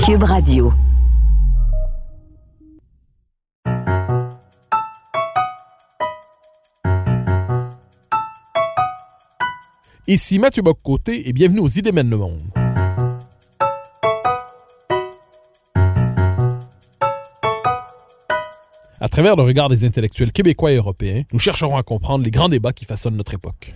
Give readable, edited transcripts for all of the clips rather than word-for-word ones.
Cube Radio. Ici Mathieu Bock-Côté et bienvenue aux Idées mènent le monde. À travers le regard des intellectuels québécois et européens, nous chercherons à comprendre les grands débats qui façonnent notre époque.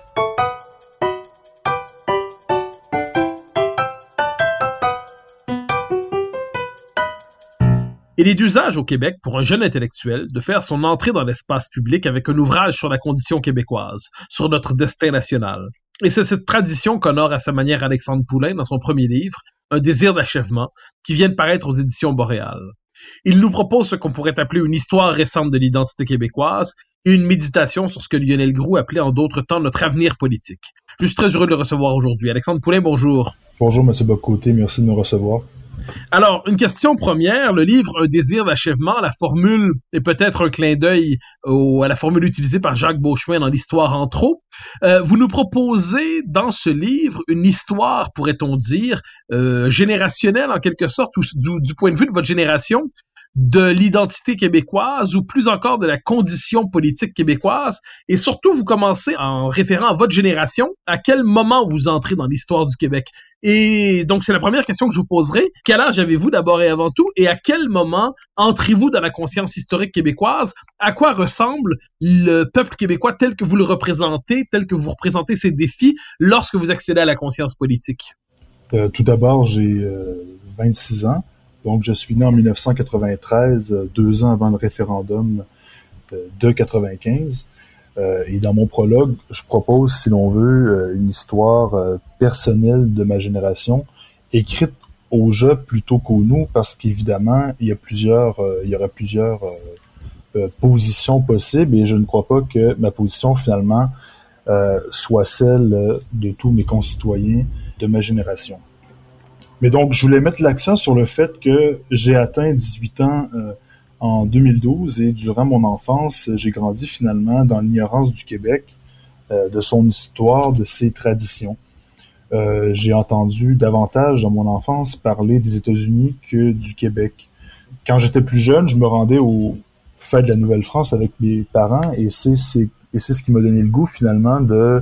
Il est d'usage au Québec pour un jeune intellectuel de faire son entrée dans l'espace public avec un ouvrage sur la condition québécoise, sur notre destin national. Et c'est cette tradition qu'honore à sa manière Alexandre Poulain dans son premier livre, Un désir d'achèvement, qui vient de paraître aux éditions Boréal. Il nous propose ce qu'on pourrait appeler une histoire récente de l'identité québécoise et une méditation sur ce que Lionel Groulx appelait en d'autres temps notre avenir politique. Je suis très heureux de le recevoir aujourd'hui. Alexandre Poulain, bonjour. Bonjour Mathieu Bock-Côté, merci de nous recevoir. Alors, une question première, le livre Un désir d'achèvement, la formule est peut-être un clin d'œil à la formule utilisée par Jacques Beauchemin dans l'Histoire en trop. Vous nous proposez dans ce livre une histoire, pourrait-on dire, générationnelle en quelque sorte, ou du point de vue de votre génération, de l'identité québécoise ou plus encore de la condition politique québécoise. Et surtout, vous commencez en référant à votre génération, à quel moment vous entrez dans l'histoire du Québec. Et donc, c'est la première question que je vous poserai. Quel âge avez-vous d'abord et avant tout? Et à quel moment entrez-vous dans la conscience historique québécoise? À quoi ressemble le peuple québécois tel que vous le représentez, tel que vous représentez ses défis lorsque vous accédez à la conscience politique? Tout d'abord, j'ai 26 ans. Donc, je suis né en 1993, 2 ans avant le référendum de 95. Et dans mon prologue, je propose, si l'on veut, une histoire personnelle de ma génération, écrite au je plutôt qu'au nous, parce qu'évidemment, il y aurait plusieurs positions possibles, et je ne crois pas que ma position, finalement, soit celle de tous mes concitoyens de ma génération. Mais donc, je voulais mettre l'accent sur le fait que j'ai atteint 18 ans en 2012 et durant mon enfance, j'ai grandi finalement dans l'ignorance du Québec, de son histoire, de ses traditions. J'ai entendu davantage dans mon enfance parler des États-Unis que du Québec. Quand j'étais plus jeune, je me rendais aux fêtes de la Nouvelle-France avec mes parents et c'est ce qui m'a donné le goût finalement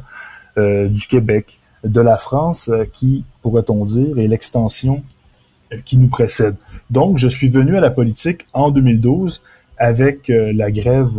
du Québec, de la France qui, pourrait-on dire, est l'extension qui nous précède. Donc, je suis venu à la politique en 2012 avec la grève,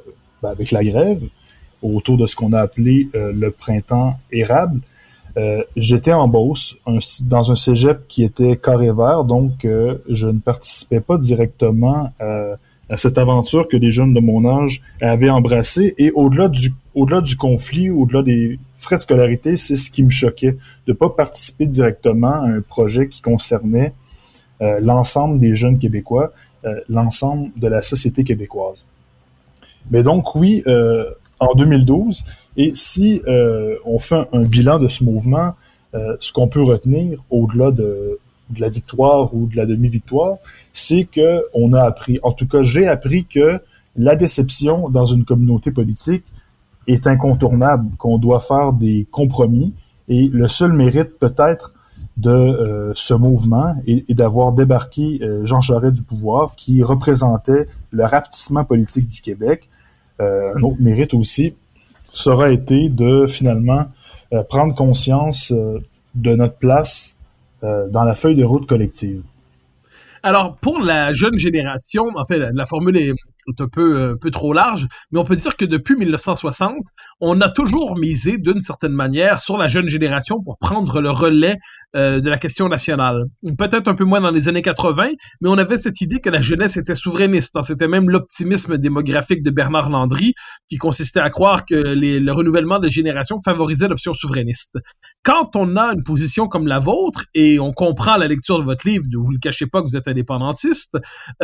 autour de ce qu'on a appelé le printemps érable. J'étais en Beauce, dans un cégep qui était carré vert, donc je ne participais pas directement à cette aventure que les jeunes de mon âge avaient embrassée. Et au-delà du conflit, au-delà des frais de scolarité, c'est ce qui me choquait, de ne pas participer directement à un projet qui concernait l'ensemble des jeunes Québécois, l'ensemble de la société québécoise. Mais donc oui, en 2012, et si on fait un bilan de ce mouvement, ce qu'on peut retenir au-delà de la victoire ou de la demi-victoire, c'est que on a appris, en tout cas j'ai appris que la déception dans une communauté politique est incontournable, qu'on doit faire des compromis, et le seul mérite peut-être de ce mouvement est d'avoir débarqué Jean Charest du pouvoir, qui représentait le rapetissement politique du Québec. Un autre mérite aussi sera été de finalement prendre conscience de notre place dans la feuille de route collective. Alors, pour la jeune génération, en fait, la formule est un peu trop large, mais on peut dire que depuis 1960, on a toujours misé d'une certaine manière sur la jeune génération pour prendre le relais de la question nationale. Peut-être un peu moins dans les années 80, mais on avait cette idée que la jeunesse était souverainiste. C'était même l'optimisme démographique de Bernard Landry qui consistait à croire que le renouvellement des générations favorisait l'option souverainiste. Quand on a une position comme la vôtre, et on comprend à la lecture de votre livre, vous ne le cachez pas que vous êtes indépendantiste,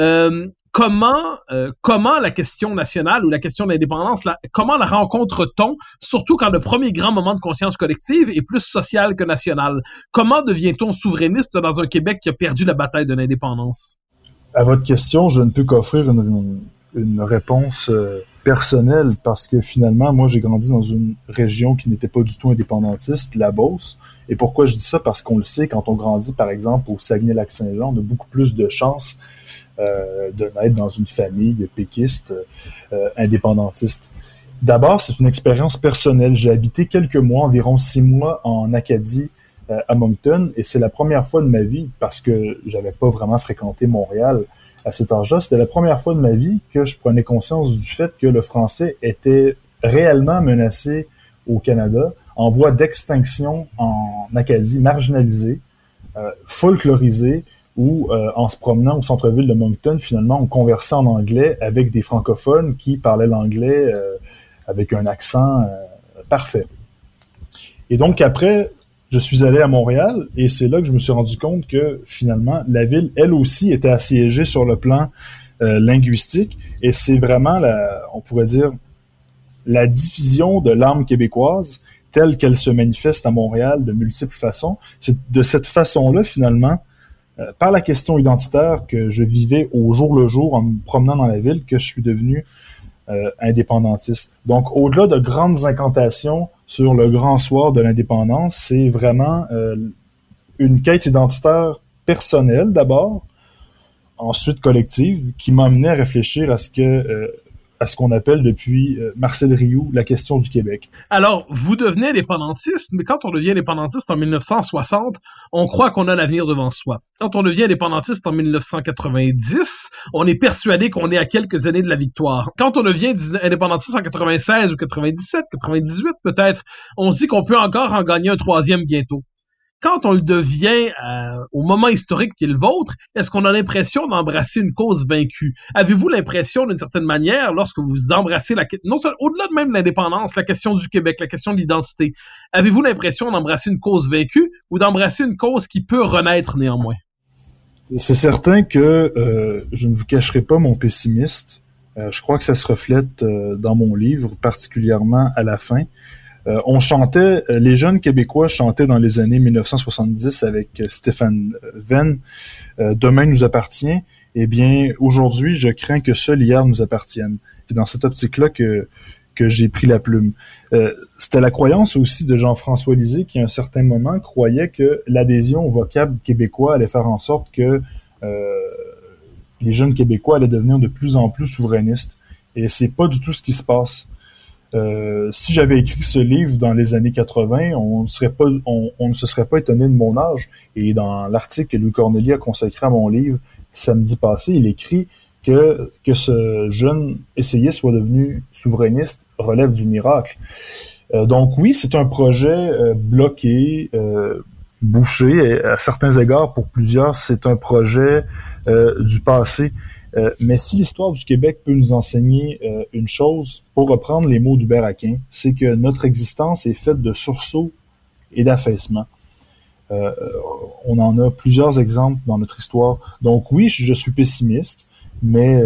comment la question nationale ou la question de l'indépendance, comment la rencontre-t-on, surtout quand le premier grand moment de conscience collective est plus social que national? Comment devient-on souverainiste dans un Québec qui a perdu la bataille de l'indépendance? À votre question, je ne peux qu'offrir une réponse personnelle, parce que finalement, moi, j'ai grandi dans une région qui n'était pas du tout indépendantiste, la Beauce, Et pourquoi je dis ça? Parce qu'on le sait, quand on grandit, par exemple, au Saguenay-Lac-Saint-Jean, on a beaucoup plus de chances de naître dans une famille péquiste, indépendantiste. D'abord, c'est une expérience personnelle. J'ai habité quelques mois, environ 6 mois, en Acadie, à Moncton, et c'est la première fois de ma vie, parce que j'avais pas vraiment fréquenté Montréal à cet âge-là, c'était la première fois de ma vie que je prenais conscience du fait que le français était réellement menacé au Canada, en voie d'extinction en Acadie, marginalisé, folklorisé, où en se promenant au centre-ville de Moncton, finalement, on conversait en anglais avec des francophones qui parlaient l'anglais avec un accent parfait. Et donc après, je suis allé à Montréal et c'est là que je me suis rendu compte que finalement, la ville, elle aussi, était assiégée sur le plan linguistique et c'est vraiment, on pourrait dire, la division de l'âme québécoise telle qu'elle se manifeste à Montréal de multiples façons. C'est de cette façon-là, finalement, par la question identitaire que je vivais au jour le jour en me promenant dans la ville, que je suis devenu indépendantiste. Donc, au-delà de grandes incantations sur le grand soir de l'indépendance, c'est vraiment une quête identitaire personnelle d'abord, ensuite collective, qui m'a amené à réfléchir à ce qu'on appelle depuis Marcel Rioux la question du Québec. Alors, vous devenez indépendantiste, mais quand on devient indépendantiste en 1960, on croit qu'on a l'avenir devant soi. Quand on devient indépendantiste en 1990, on est persuadé qu'on est à quelques années de la victoire. Quand on devient indépendantiste en 96 ou 97, 98 peut-être, on se dit qu'on peut encore en gagner un troisième bientôt. Quand on le devient au moment historique qui est le vôtre, est-ce qu'on a l'impression d'embrasser une cause vaincue? Avez-vous l'impression, d'une certaine manière, lorsque vous embrassez non seulement au-delà de même l'indépendance, la question du Québec, la question de l'identité, avez-vous l'impression d'embrasser une cause vaincue ou d'embrasser une cause qui peut renaître néanmoins? C'est certain que je ne vous cacherai pas mon pessimisme. Je crois que ça se reflète dans mon livre, particulièrement à la fin. On chantait, les jeunes Québécois chantaient dans les années 1970 avec Stéphane Venn, Demain nous appartient. Eh bien, aujourd'hui, je crains que seul hier nous appartienne. C'est dans cette optique-là que j'ai pris la plume. C'était la croyance aussi de Jean-François Lisée qui, à un certain moment, croyait que l'adhésion au vocable québécois allait faire en sorte que les jeunes Québécois allaient devenir de plus en plus souverainistes. Et c'est pas du tout ce qui se passe. Si j'avais écrit ce livre dans les années 80, on ne se serait pas étonné de mon âge. Et dans l'article que Louis Corneli a consacré à mon livre samedi passé, il écrit que ce jeune essayiste soit devenu souverainiste relève du miracle. Donc oui, c'est un projet bloqué, bouché. À certains égards, pour plusieurs, c'est un projet du passé. Mais si l'histoire du Québec peut nous enseigner une chose, pour reprendre les mots d'Hubert Aquin, c'est que notre existence est faite de sursauts et d'affaissements. On en a plusieurs exemples dans notre histoire. Donc oui, je suis pessimiste, mais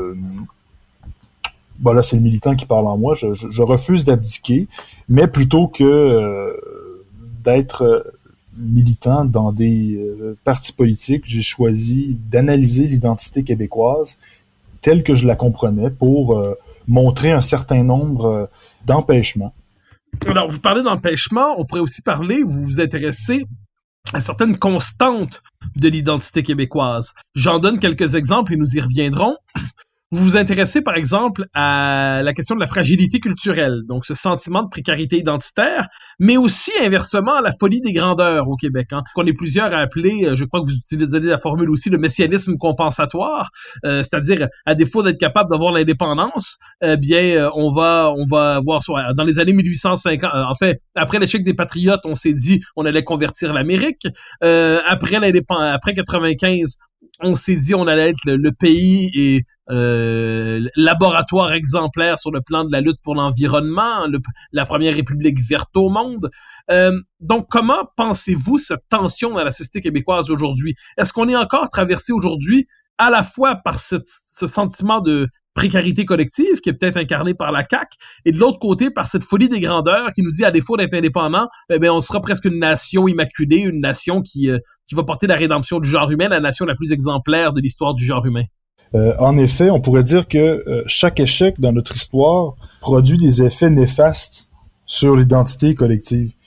là c'est le militant qui parle en moi. Je refuse d'abdiquer, mais plutôt que d'être militant dans des partis politiques, j'ai choisi d'analyser l'identité québécoise telle que je la comprenais pour montrer un certain nombre d'empêchements. Alors, vous parlez d'empêchements, on pourrait aussi parler, vous vous intéressez à certaines constantes de l'identité québécoise. J'en donne quelques exemples et nous y reviendrons. Vous vous intéressez, par exemple, à la question de la fragilité culturelle, donc ce sentiment de précarité identitaire, mais aussi, inversement, à la folie des grandeurs au Québec, qu'on est plusieurs à appeler, je crois que vous utilisez la formule aussi, le messianisme compensatoire, c'est-à-dire, à défaut d'être capable d'avoir l'indépendance, on va avoir, dans les années 1850, en fait, après l'échec des Patriotes, on s'est dit, on allait convertir l'Amérique, après 95, on s'est dit on allait être le pays et laboratoire exemplaire sur le plan de la lutte pour l'environnement, la première république verte au monde. Donc, comment pensez-vous cette tension dans la société québécoise aujourd'hui? Est-ce qu'on est encore traversé aujourd'hui à la fois par ce sentiment de précarité collective qui est peut-être incarné par la CAQ et de l'autre côté par cette folie des grandeurs qui nous dit à défaut d'être indépendant, on sera presque une nation immaculée, une nation qui va porter la rédemption du genre humain, la nation la plus exemplaire de l'histoire du genre humain. En effet, on pourrait dire que chaque échec dans notre histoire produit des effets néfastes sur l'identité collective.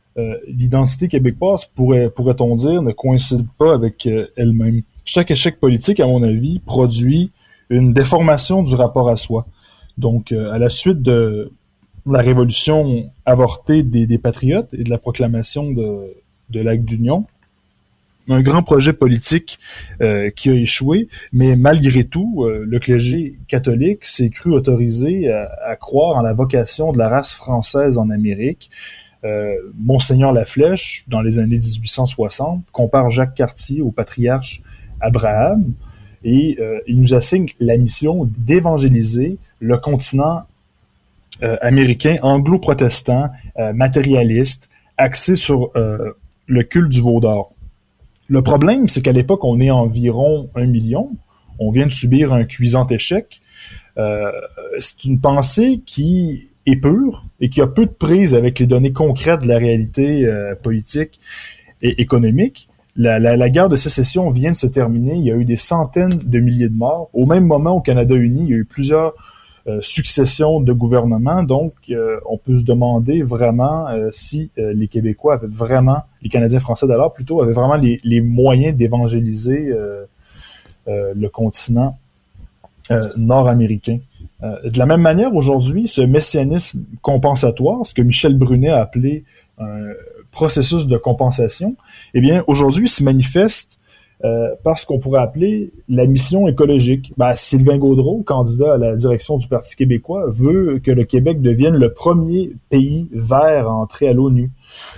l'identité québécoise, pourrait-on dire, ne coïncide pas avec elle-même. Chaque échec politique, à mon avis, produit une déformation du rapport à soi. Donc, à la suite de la révolution avortée des Patriotes et de la proclamation de l'acte d'union, un grand projet politique qui a échoué, mais malgré tout, le clergé catholique s'est cru autorisé à croire en la vocation de la race française en Amérique. Monseigneur Laflèche, dans les années 1860, compare Jacques Cartier au patriarche Abraham et il nous assigne la mission d'évangéliser le continent américain anglo-protestant, matérialiste, axé sur le culte du veau d'or. Le problème, c'est qu'à l'époque, on est environ 1 million. On vient de subir un cuisant échec. C'est une pensée qui est pure et qui a peu de prise avec les données concrètes de la réalité politique et économique. La guerre de sécession vient de se terminer. Il y a eu des centaines de milliers de morts. Au même moment, au Canada uni, il y a eu plusieurs successions de gouvernements. Donc, on peut se demander vraiment si les Québécois avaient vraiment, les Canadiens français d'alors plutôt, avaient vraiment les moyens d'évangéliser le continent nord-américain. De la même manière, aujourd'hui, ce messianisme compensatoire, ce que Michel Brunet a appelé un processus de compensation, eh bien, aujourd'hui, se manifeste par ce qu'on pourrait appeler la mission écologique. Sylvain Gaudreault, candidat à la direction du Parti québécois, veut que le Québec devienne le premier pays vert à entrer à l'ONU.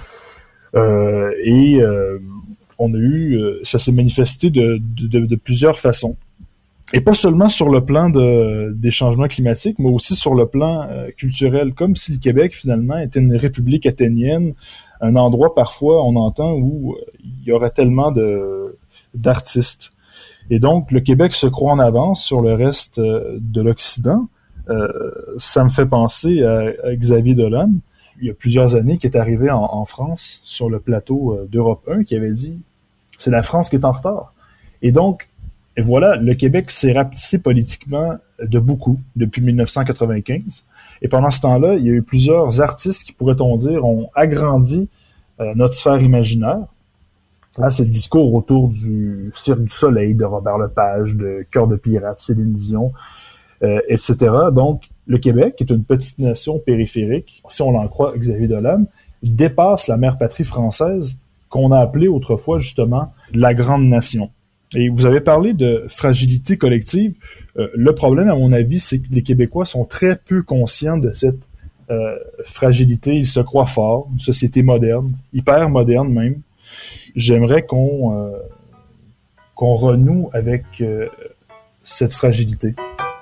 On a eu, ça s'est manifesté de plusieurs façons. Et pas seulement sur le plan des changements climatiques, mais aussi sur le plan culturel, comme si le Québec, finalement, était une république athénienne, un endroit, parfois, on entend, où il y aurait tellement d'artistes. Et donc, le Québec se croit en avance sur le reste de l'Occident. Ça me fait penser à Xavier Dolan, il y a plusieurs années, qui est arrivé en France, sur le plateau d'Europe 1, qui avait dit « c'est la France qui est en retard ». Et donc, et voilà, le Québec s'est rapetissé politiquement de beaucoup depuis 1995. Et pendant ce temps-là, il y a eu plusieurs artistes qui, pourrait-on dire, ont agrandi notre sphère imaginaire. Là, c'est le discours autour du Cirque du Soleil de Robert Lepage, de Cœur de pirate, Céline Dion, etc. Donc, le Québec, qui est une petite nation périphérique, si on en croit Xavier Dolan, dépasse la mère patrie française qu'on a appelée autrefois, justement, la grande nation. Et vous avez parlé de fragilité collective. Le problème, à mon avis, c'est que les Québécois sont très peu conscients de cette fragilité. Ils se croient forts, une société moderne, hyper moderne même. J'aimerais qu'on renoue avec cette fragilité.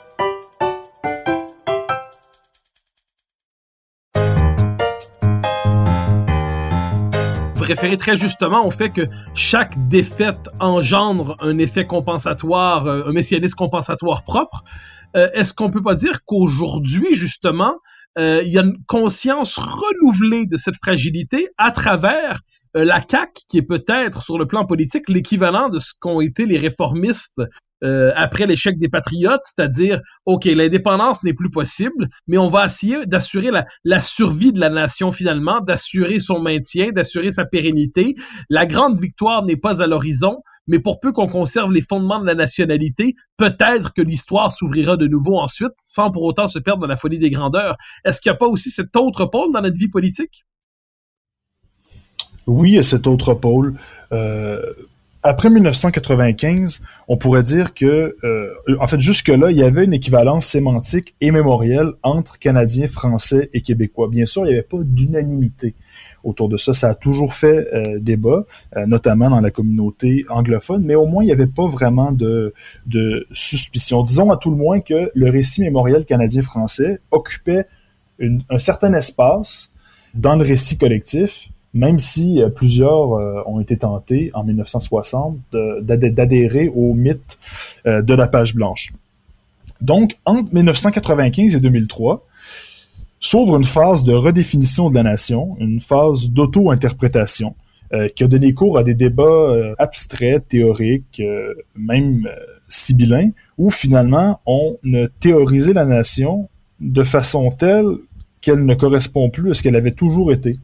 Référer très justement au fait que chaque défaite engendre un effet compensatoire, un messianisme compensatoire propre. Est-ce qu'on peut pas dire qu'aujourd'hui, justement, il y a une conscience renouvelée de cette fragilité à travers la CAQ, qui est peut-être, sur le plan politique, l'équivalent de ce qu'ont été les réformistes après l'échec des Patriotes, c'est-à-dire, OK, l'indépendance n'est plus possible, mais on va essayer d'assurer la survie de la nation finalement, d'assurer son maintien, d'assurer sa pérennité. La grande victoire n'est pas à l'horizon, mais pour peu qu'on conserve les fondements de la nationalité, peut-être que l'histoire s'ouvrira de nouveau ensuite, sans pour autant se perdre dans la folie des grandeurs. Est-ce qu'il n'y a pas aussi cet autre pôle dans notre vie politique? Oui, il y a cet autre pôle. Après 1995, on pourrait dire que, en fait, jusque-là, il y avait une équivalence sémantique et mémorielle entre Canadiens, Français et Québécois. Bien sûr, il n'y avait pas d'unanimité autour de ça. Ça a toujours fait débat, notamment dans la communauté anglophone, mais au moins, il n'y avait pas vraiment de suspicion. Disons à tout le moins que le récit mémoriel canadien-français occupait un certain espace dans le récit collectif, même si plusieurs ont été tentés en 1960 d'adhérer au mythe de la page blanche. Donc, entre 1995 et 2003, s'ouvre une phase de redéfinition de la nation, une phase d'auto-interprétation, qui a donné cours à des débats abstraits, théoriques, même sibyllins, où finalement on a théorisé la nation de façon telle qu'elle ne correspond plus à ce qu'elle avait toujours été.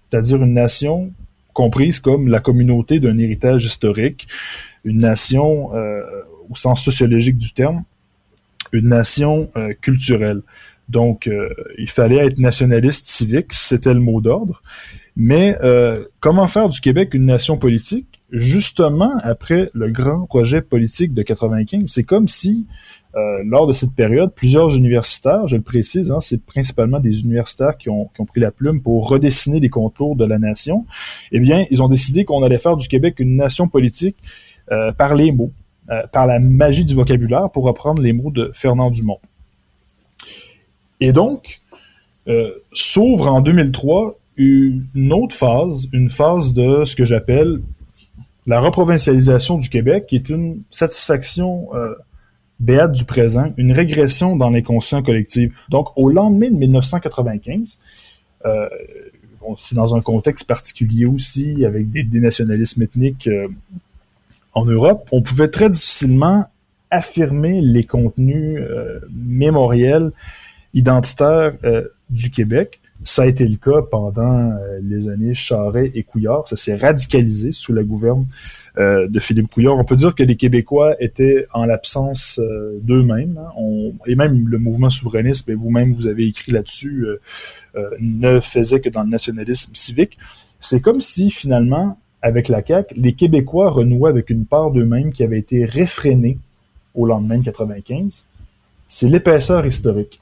c'est-à-dire une nation comprise comme la communauté d'un héritage historique, une nation au sens sociologique du terme, une nation culturelle. Donc, il fallait être nationaliste civique, c'était le mot d'ordre. Mais comment faire du Québec une nation politique? Justement, après le grand projet politique de 95, c'est comme si, lors de cette période, plusieurs universitaires, je le précise, hein, c'est principalement des universitaires qui ont pris la plume pour redessiner les contours de la nation, eh bien, ils ont décidé qu'on allait faire du Québec une nation politique par les mots, par la magie du vocabulaire, pour reprendre les mots de Fernand Dumont. Et donc, s'ouvre en 2003 une autre phase, une phase de ce que j'appelle la reprovincialisation du Québec, qui est une satisfaction béate du présent, une régression dans l'inconscient collectif. Donc, au lendemain de 1995, c'est dans un contexte particulier aussi, avec des nationalismes ethniques en Europe, on pouvait très difficilement affirmer les contenus mémoriels, identitaires du Québec. Ça a été le cas pendant les années Charest et Couillard. Ça s'est radicalisé sous la gouverne de Philippe Couillard. On peut dire que les Québécois étaient en l'absence d'eux-mêmes. Hein. Et même le mouvement souverainiste, mais vous-même, vous avez écrit là-dessus, ne faisait que dans le nationalisme civique. C'est comme si, finalement, avec la CAQ, les Québécois renouaient avec une part d'eux-mêmes qui avait été réfrénée au lendemain de 95. C'est l'épaisseur historique.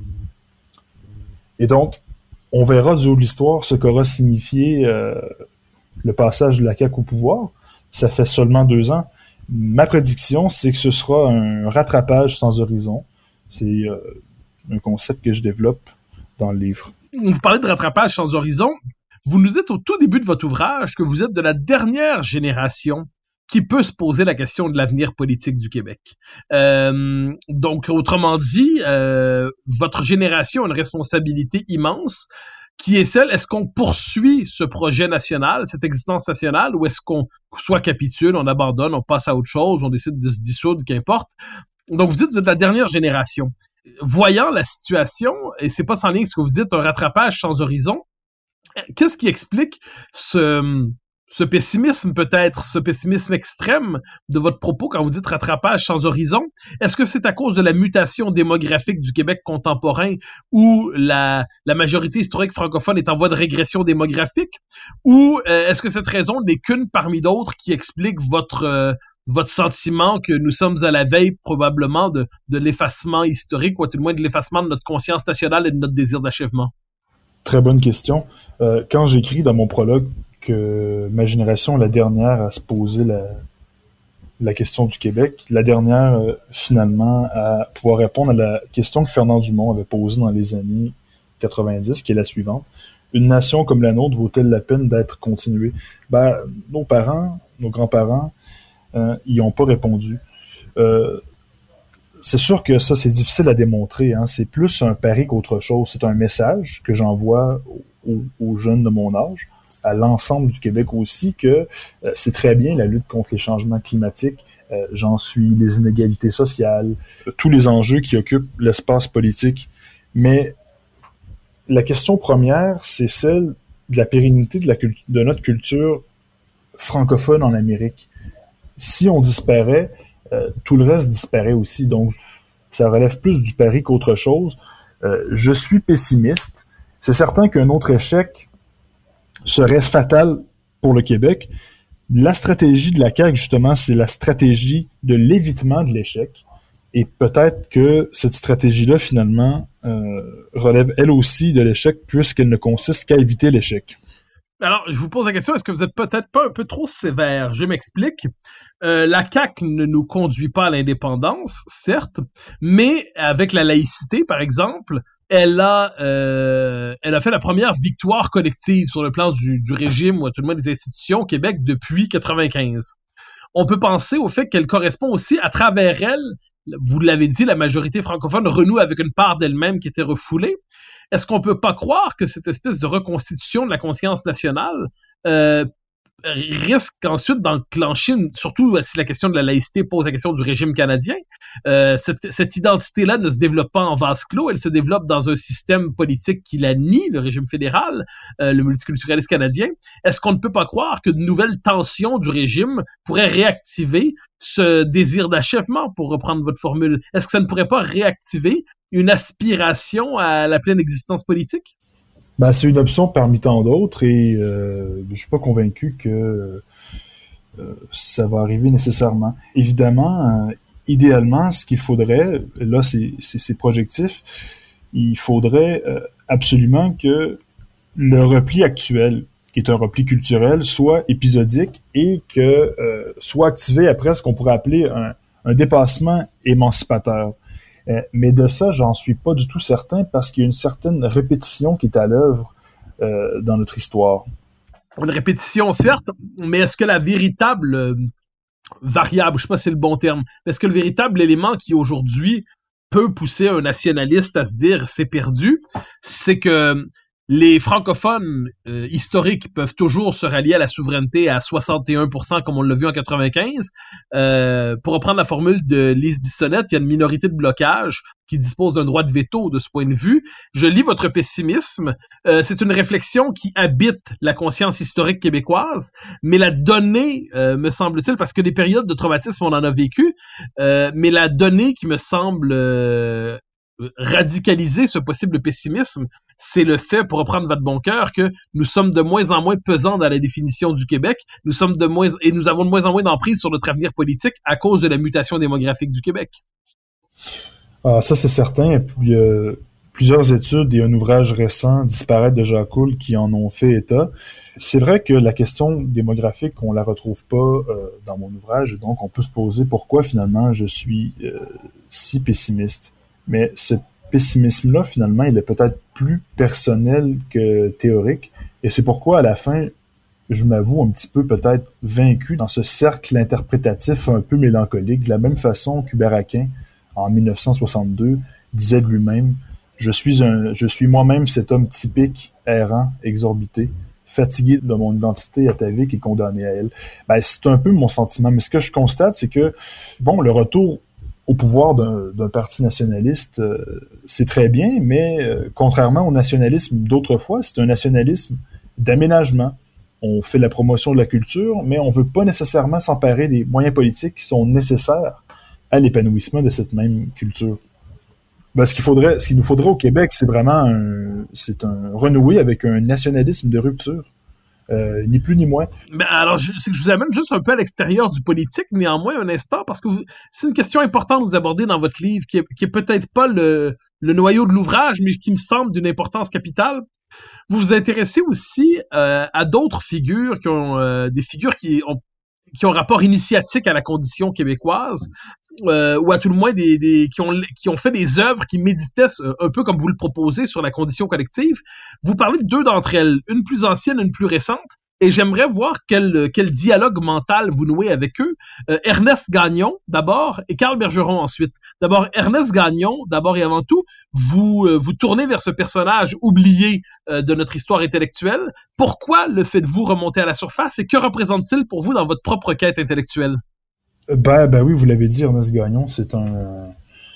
Et donc, on verra du haut de l'histoire ce qu'aura signifié le passage de la CAQ au pouvoir. Ça fait seulement 2 ans. Ma prédiction, c'est que ce sera un rattrapage sans horizon. C'est un concept que je développe dans le livre. Vous parlez de rattrapage sans horizon. Vous nous dites au tout début de votre ouvrage que vous êtes de la dernière génération qui peut se poser la question de l'avenir politique du Québec. Donc, autrement dit, votre génération a une responsabilité immense qui est celle, est-ce qu'on poursuit ce projet national, cette existence nationale, ou est-ce qu'on soit capitule, on abandonne, on passe à autre chose, on décide de se dissoudre, qu'importe. Donc, vous dites de la dernière génération. Voyant la situation, et c'est pas sans lien avec ce que vous dites, un rattrapage sans horizon, qu'est-ce qui explique ce pessimisme peut-être, ce pessimisme extrême de votre propos quand vous dites rattrapage sans horizon? Est-ce que c'est à cause de la mutation démographique du Québec contemporain où la majorité historique francophone est en voie de régression démographique? Ou est-ce que cette raison n'est qu'une parmi d'autres qui explique votre sentiment que nous sommes à la veille probablement de l'effacement historique, ou à tout le moins de l'effacement de notre conscience nationale et de notre désir d'achèvement? Très bonne question. Quand j'écris dans mon prologue que ma génération est la dernière à se poser la question du Québec, la dernière finalement à pouvoir répondre à la question que Fernand Dumont avait posée dans les années 90, qui est la suivante. Une nation comme la nôtre vaut-elle la peine d'être continuée? Nos parents, nos grands-parents, ils n'ont pas répondu. C'est sûr que ça, c'est difficile à démontrer. Hein. C'est plus un pari qu'autre chose. C'est un message que j'envoie aux jeunes de mon âge, à l'ensemble du Québec aussi, que c'est très bien la lutte contre les changements climatiques, j'en suis, les inégalités sociales, tous les enjeux qui occupent l'espace politique. Mais la question première, c'est celle de la pérennité de notre culture francophone en Amérique. Si on disparaît, tout le reste disparaît aussi. Donc, ça relève plus du pari qu'autre chose. Je suis pessimiste. C'est certain qu'un autre échec serait fatal pour le Québec. La stratégie de la CAQ, justement, c'est la stratégie de l'évitement de l'échec. Et peut-être que cette stratégie-là, finalement, relève elle aussi de l'échec, puisqu'elle ne consiste qu'à éviter l'échec. Alors, je vous pose la question, est-ce que vous êtes peut-être pas un peu trop sévère? Je m'explique. La CAQ ne nous conduit pas à l'indépendance, certes, mais avec la laïcité, par exemple, elle a fait la première victoire collective sur le plan du régime ou à tout le moins des institutions au Québec depuis 95. On peut penser au fait qu'elle correspond aussi, à travers elle, vous l'avez dit, la majorité francophone renoue avec une part d'elle-même qui était refoulée. Est-ce qu'on peut pas croire que cette espèce de reconstitution de la conscience nationale risque ensuite d'enclencher, surtout si la question de la laïcité pose la question du régime canadien, cette identité-là ne se développe pas en vase clos, elle se développe dans un système politique qui la nie, le régime fédéral, le multiculturalisme canadien. Est-ce qu'on ne peut pas croire que de nouvelles tensions du régime pourraient réactiver ce désir d'achèvement, pour reprendre votre formule? Est-ce que ça ne pourrait pas réactiver une aspiration à la pleine existence politique? Ben, c'est une option parmi tant d'autres et je suis pas convaincu que ça va arriver nécessairement. Évidemment, idéalement, ce qu'il faudrait, là c'est projectif, il faudrait absolument que le repli actuel, qui est un repli culturel, soit épisodique et que soit activé après ce qu'on pourrait appeler un dépassement émancipateur. Mais de ça, j'en suis pas du tout certain parce qu'il y a une certaine répétition qui est à l'œuvre dans notre histoire. Une répétition, certes, mais est-ce que la véritable variable, je sais pas si c'est le bon terme, est-ce que le véritable élément qui aujourd'hui peut pousser un nationaliste à se dire c'est perdu, c'est que les francophones historiques peuvent toujours se rallier à la souveraineté à 61%, comme on l'a vu en 95. Pour reprendre la formule de Lise Bissonnette, il y a une minorité de blocage qui dispose d'un droit de veto de ce point de vue. Je lis votre pessimisme. C'est une réflexion qui habite la conscience historique québécoise, mais la donnée, me semble-t-il, parce que des périodes de traumatisme, on en a vécu, mais la donnée qui me semble radicaliser ce possible pessimisme, c'est le fait, pour reprendre votre bon cœur, que nous sommes de moins en moins pesants dans la définition du Québec, nous avons de moins en moins d'emprise sur notre avenir politique à cause de la mutation démographique du Québec. Ah, ça c'est certain. Et puis, il y a plusieurs études et un ouvrage récent, Disparaître de Jacques Coul, qui en ont fait état. C'est vrai que la question démographique, on la retrouve pas dans mon ouvrage, donc on peut se poser pourquoi finalement je suis si pessimiste. Mais ce pessimisme-là, finalement, il est peut-être plus personnel que théorique. Et c'est pourquoi, à la fin, je m'avoue un petit peu peut-être vaincu dans ce cercle interprétatif un peu mélancolique. De la même façon qu'Hubert Aquin, en 1962, disait de lui-même « Je suis moi-même cet homme typique, errant, exorbité, fatigué de mon identité atavique et condamné à elle. » Ben, c'est un peu mon sentiment. Mais ce que je constate, c'est que, bon, le retour au pouvoir d'un parti nationaliste, c'est très bien, mais contrairement au nationalisme d'autrefois, c'est un nationalisme d'aménagement. On fait la promotion de la culture, mais on ne veut pas nécessairement s'emparer des moyens politiques qui sont nécessaires à l'épanouissement de cette même culture. Ben, ce qu'il nous faudrait au Québec, c'est vraiment un renouer avec un nationalisme de rupture. Ni plus ni moins. Ben alors, c'est que je vous amène juste un peu à l'extérieur du politique, néanmoins, un instant, parce que c'est une question importante que vous abordez dans votre livre, qui est peut-être pas le noyau de l'ouvrage, mais qui me semble d'une importance capitale. Vous vous intéressez aussi à d'autres figures qui ont des figures qui ont rapport initiatique à la condition québécoise, ou à tout le moins qui ont fait des œuvres qui méditaient un peu comme vous le proposez sur la condition collective. Vous parlez de deux d'entre elles, une plus ancienne, une plus récente, et j'aimerais voir quel dialogue mental vous nouez avec eux. Ernest Gagnon, d'abord, et Carl Bergeron ensuite. D'abord, Ernest Gagnon, d'abord et avant tout, vous tournez vers ce personnage oublié de notre histoire intellectuelle. Pourquoi le faites-vous remonter à la surface et que représente-t-il pour vous dans votre propre quête intellectuelle? Ben oui, vous l'avez dit, Ernest Gagnon, c'est un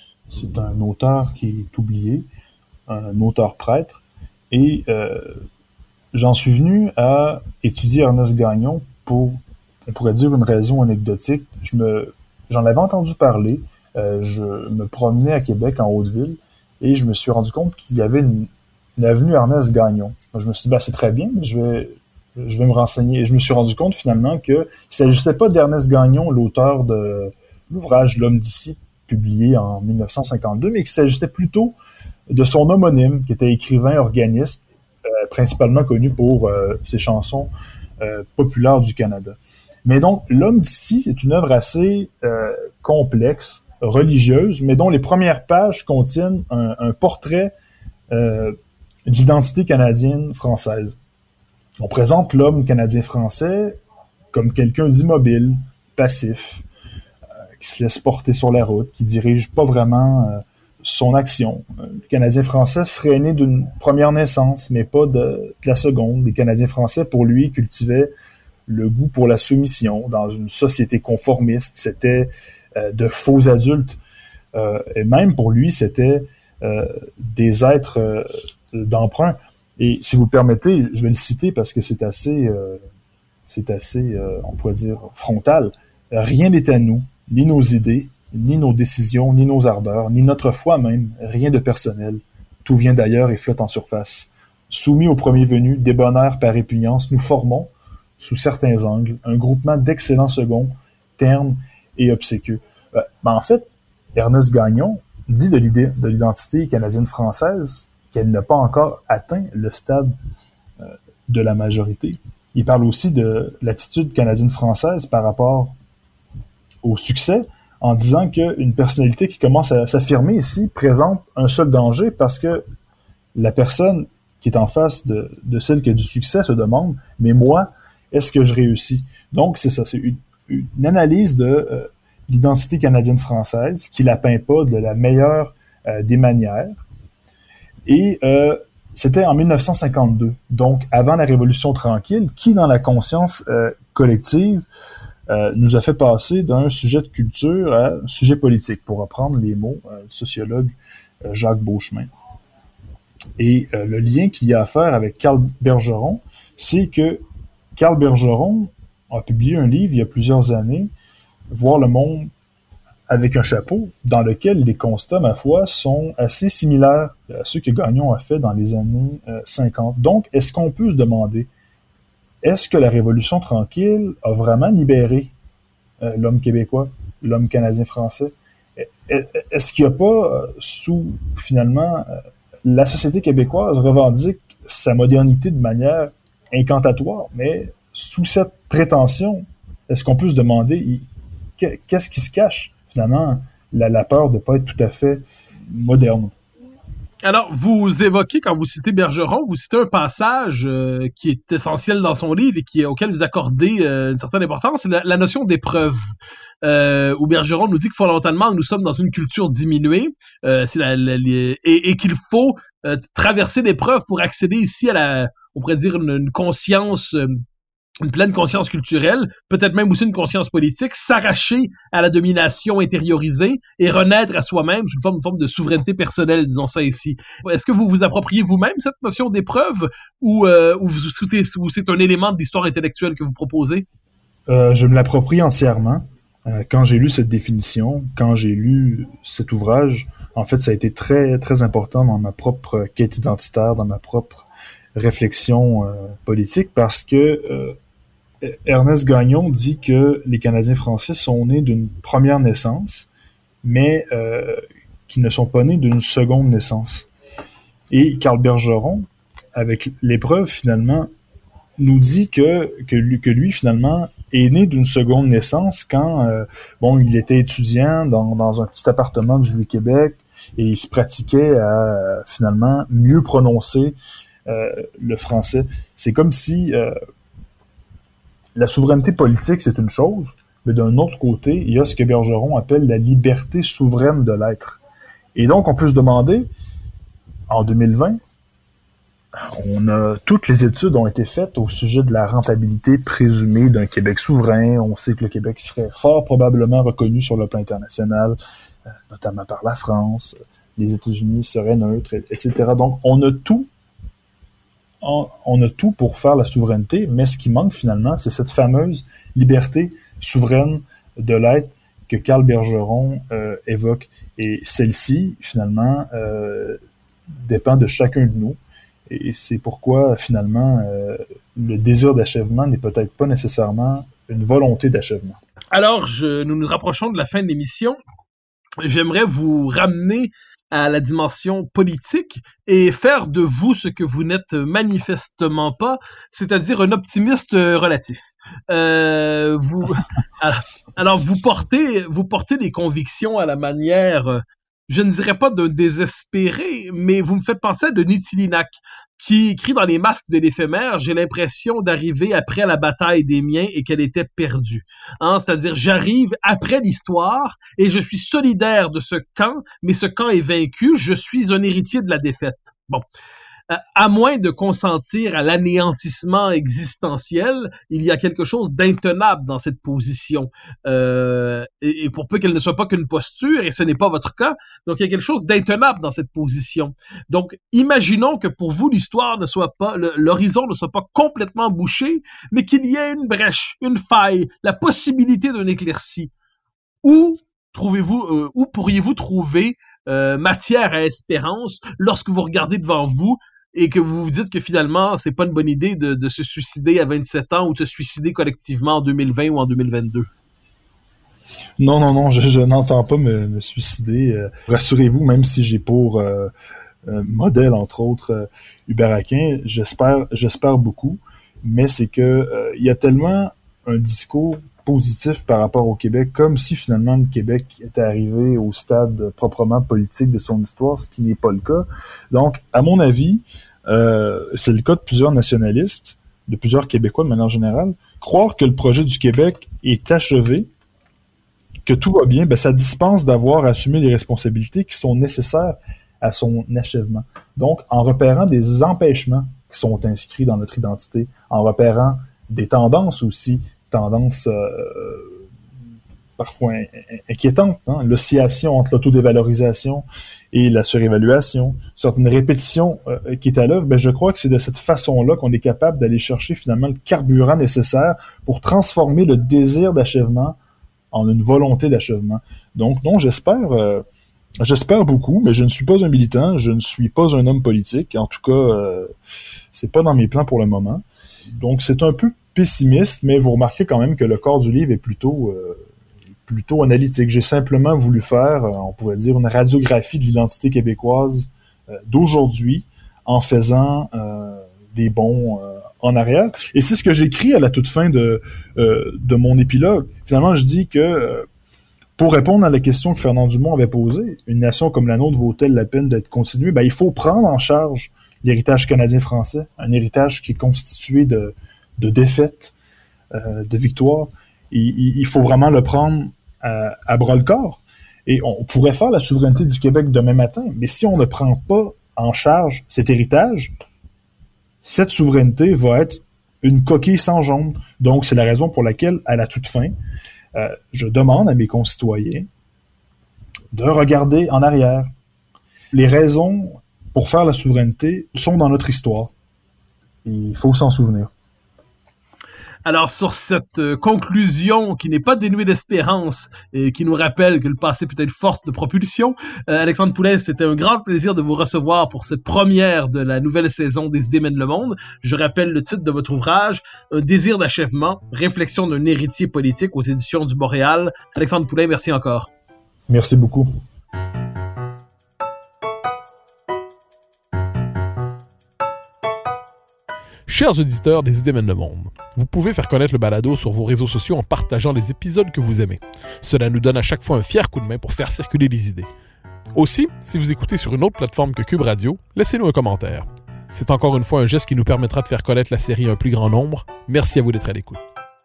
auteur qui est oublié, un auteur prêtre, et j'en suis venu à étudier Ernest Gagnon pour, on pourrait dire, une raison anecdotique. J'en avais entendu parler, je me promenais à Québec, en Haute-Ville, et je me suis rendu compte qu'il y avait une avenue Ernest Gagnon. Je me suis dit, ben c'est très bien, mais je vais me renseigner. Et je me suis rendu compte finalement qu'il ne s'agissait pas d'Ernest Gagnon, l'auteur de l'ouvrage L'Homme d'ici, publié en 1952, mais qu'il s'agissait plutôt de son homonyme, qui était écrivain organiste, principalement connu pour ses chansons populaires du Canada. Mais donc, L'Homme d'ici, c'est une œuvre assez complexe, religieuse, mais dont les premières pages contiennent un portrait de l'identité canadienne-française. On présente l'homme canadien-français comme quelqu'un d'immobile, passif, qui se laisse porter sur la route, qui dirige pas vraiment son action. Le Canadien français serait né d'une première naissance, mais pas de la seconde. Les Canadiens français, pour lui, cultivaient le goût pour la soumission. Dans une société conformiste, c'était de faux adultes. Et même pour lui, c'était des êtres d'emprunt. Et si vous le permettez, je vais le citer parce que c'est assez, on pourrait dire, frontal. Rien n'est à nous, ni nos idées, ni nos décisions, ni nos ardeurs, ni notre foi même, rien de personnel. Tout vient d'ailleurs et flotte en surface. Soumis au premier venu, débonnaires par répugnance, nous formons, sous certains angles, un groupement d'excellents seconds, ternes et obséquieux. En fait, Ernest Gagnon dit de l'identité canadienne-française qu'elle n'a pas encore atteint le stade de la majorité. Il parle aussi de l'attitude canadienne-française par rapport au succès, en disant qu'une personnalité qui commence à s'affirmer ici présente un seul danger parce que la personne qui est en face de celle qui a du succès se demande « Mais moi, est-ce que je réussis? » Donc, c'est ça, c'est une analyse de l'identité canadienne-française qui la peint pas de la meilleure des manières. Et c'était en 1952, donc avant la Révolution tranquille, qui, dans la conscience collective, nous a fait passer d'un sujet de culture à un sujet politique, pour reprendre les mots du sociologue Jacques Beauchemin. Et le lien qu'il y a à faire avec Carl Bergeron, c'est que Carl Bergeron a publié un livre il y a plusieurs années, Voir le monde avec un chapeau, dans lequel les constats, ma foi, sont assez similaires à ceux que Gagnon a fait dans les années 50. Donc, est-ce qu'on peut se demander, est-ce que la Révolution tranquille a vraiment libéré l'homme québécois, l'homme canadien-français? Est-ce qu'il n'y a pas, finalement, la société québécoise revendique sa modernité de manière incantatoire, mais sous cette prétention, est-ce qu'on peut se demander qu'est-ce qui se cache, finalement, la peur de ne pas être tout à fait moderne? Alors, vous évoquez, quand vous citez Bergeron, vous citez un passage qui est essentiel dans son livre et auquel vous accordez une certaine importance, c'est la notion d'épreuve. Où Bergeron nous dit que fondamentalement, nous sommes dans une culture diminuée et qu'il faut traverser l'épreuve pour accéder ici à on pourrait dire une conscience... une pleine conscience culturelle, peut-être même aussi une conscience politique, s'arracher à la domination intériorisée et renaître à soi-même sous une forme de souveraineté personnelle, disons ça ici. Est-ce que vous vous appropriez vous-même cette notion d'épreuve ou c'est un élément de l'histoire intellectuelle que vous proposez? Je me l'approprie entièrement. Quand j'ai lu cette définition, quand j'ai lu cet ouvrage, en fait, ça a été très, très important dans ma propre quête identitaire, dans ma propre réflexion politique, parce que Ernest Gagnon dit que les Canadiens français sont nés d'une première naissance, mais qu'ils ne sont pas nés d'une seconde naissance. Et Carl Bergeron, avec l'épreuve, finalement, nous dit que lui, finalement, est né d'une seconde naissance quand il était étudiant dans un petit appartement du Vieux-Québec et il se pratiquait à, finalement, mieux prononcer le français. C'est comme si... la souveraineté politique, c'est une chose, mais d'un autre côté, il y a ce que Bergeron appelle la liberté souveraine de l'être. Et donc, on peut se demander, en 2020, toutes les études ont été faites au sujet de la rentabilité présumée d'un Québec souverain. On sait que le Québec serait fort probablement reconnu sur le plan international, notamment par la France. Les États-Unis seraient neutres, etc. Donc, on a tout pour faire la souveraineté, mais ce qui manque finalement, c'est cette fameuse liberté souveraine de l'être que Carl Bergeron évoque. Et celle-ci, finalement, dépend de chacun de nous. Et c'est pourquoi, finalement, le désir d'achèvement n'est peut-être pas nécessairement une volonté d'achèvement. Alors, nous nous rapprochons de la fin de l'émission. J'aimerais vous ramener à la dimension politique et faire de vous ce que vous n'êtes manifestement pas, c'est-à-dire un optimiste relatif. Alors vous portez des convictions à la manière, je ne dirais pas d'un désespéré, mais vous me faites penser à Denis Tillinac, qui écrit dans Les Masques de l'éphémère, j'ai l'impression d'arriver après la bataille des miens et qu'elle était perdue. C'est-à-dire, j'arrive après l'histoire et je suis solidaire de ce camp, mais ce camp est vaincu, je suis un héritier de la défaite. Bon. à moins de consentir à l'anéantissement existentiel, il y a quelque chose d'intenable dans cette position. Et pour peu qu'elle ne soit pas qu'une posture, et ce n'est pas votre cas, donc il y a quelque chose d'intenable dans cette position. Donc, imaginons que pour vous, l'histoire ne soit pas, l'horizon ne soit pas complètement bouché, mais qu'il y ait une brèche, une faille, la possibilité d'une éclaircie. Où pourriez-vous trouver matière à espérance lorsque vous regardez devant vous et que vous vous dites que finalement, c'est pas une bonne idée de se suicider à 27 ans ou de se suicider collectivement en 2020 ou en 2022? Non, je n'entends pas me suicider. Rassurez-vous, même si j'ai pour modèle, entre autres, Hubert Aquin, j'espère beaucoup, mais c'est que il y a tellement un discours positif par rapport au Québec, comme si finalement le Québec était arrivé au stade proprement politique de son histoire, ce qui n'est pas le cas. Donc, à mon avis, c'est le cas de plusieurs nationalistes, de plusieurs Québécois de manière générale, croire que le projet du Québec est achevé, que tout va bien, ben ça dispense d'avoir assumé les responsabilités qui sont nécessaires à son achèvement. Donc, en repérant des empêchements qui sont inscrits dans notre identité, en repérant des tendances aussi, tendances parfois inquiétantes, hein? L'oscillation entre l'autodévalorisation et la surévaluation, certaines répétitions qui est à l'œuvre, ben je crois que c'est de cette façon-là qu'on est capable d'aller chercher finalement le carburant nécessaire pour transformer le désir d'achèvement en une volonté d'achèvement. Donc non, j'espère beaucoup, mais je ne suis pas un militant, je ne suis pas un homme politique, en tout cas, c'est pas dans mes plans pour le moment. Donc c'est un peu pessimiste, mais vous remarquez quand même que le corps du livre est plutôt analytique. J'ai simplement voulu faire, on pourrait dire, une radiographie de l'identité québécoise d'aujourd'hui en faisant des bonds en arrière. Et c'est ce que j'écris à la toute fin de mon épilogue. Finalement, je dis que pour répondre à la question que Fernand Dumont avait posée, une nation comme la nôtre vaut-elle la peine d'être continuée? Ben, il faut prendre en charge l'héritage canadien-français, un héritage qui est constitué de défaites, de victoires. Il faut vraiment le prendre à bras-le-corps. Et on pourrait faire la souveraineté du Québec demain matin, mais si on ne prend pas en charge cet héritage, cette souveraineté va être une coquille sans jambes. Donc, c'est la raison pour laquelle, à la toute fin, je demande à mes concitoyens de regarder en arrière. Les raisons pour faire la souveraineté sont dans notre histoire. Il faut s'en souvenir. Alors, sur cette conclusion qui n'est pas dénuée d'espérance et qui nous rappelle que le passé peut être force de propulsion, Alexandre Poulin, c'était un grand plaisir de vous recevoir pour cette première de la nouvelle saison des Idées mènent le monde. Je rappelle le titre de votre ouvrage, Un désir d'achèvement, réflexion d'un héritier politique aux éditions du Boréal. Alexandre Poulin, merci encore. Merci beaucoup. Chers auditeurs des Idées mènent le monde, vous pouvez faire connaître le balado sur vos réseaux sociaux en partageant les épisodes que vous aimez. Cela nous donne à chaque fois un fier coup de main pour faire circuler les idées. Aussi, si vous écoutez sur une autre plateforme que Cube Radio, laissez-nous un commentaire. C'est encore une fois un geste qui nous permettra de faire connaître la série à un plus grand nombre. Merci à vous d'être à l'écoute.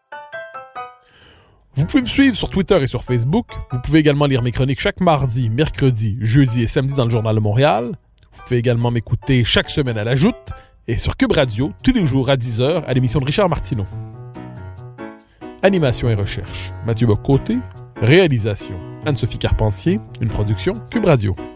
Vous pouvez me suivre sur Twitter et sur Facebook. Vous pouvez également lire mes chroniques chaque mardi, mercredi, jeudi et samedi dans le Journal de Montréal. Vous pouvez également m'écouter chaque semaine à la Joute et sur Cube Radio, tous les jours à 10h, à l'émission de Richard Martineau. Animation et recherche, Mathieu Bock-Côté. Réalisation, Anne-Sophie Carpentier. Une production Cube Radio.